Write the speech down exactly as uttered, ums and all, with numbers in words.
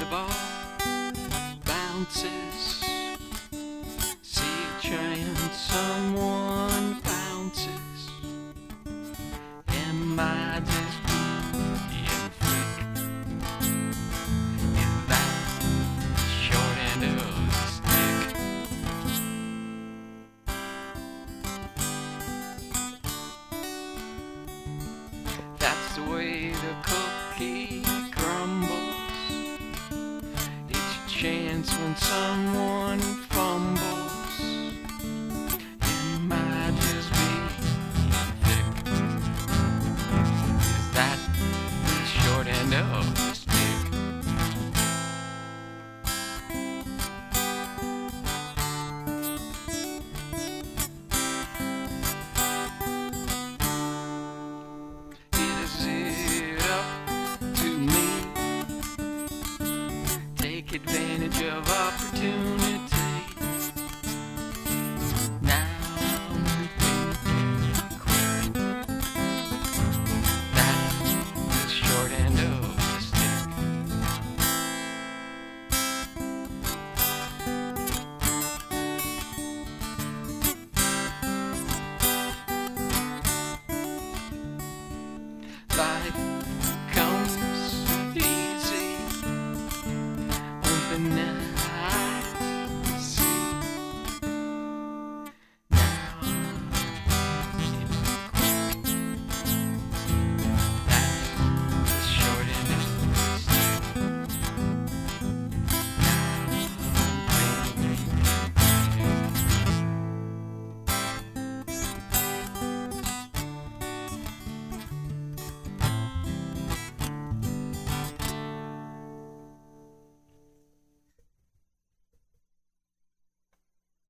the ball bounces. See a train, someone bounces. Am I just being freak? Is that the short end of the stick? That's the way the cookie crumbles. It's a chance when someone fumbles. Am I just being thick? Is that the short end of the stick? Is it up to me? Take advantage of opportunity.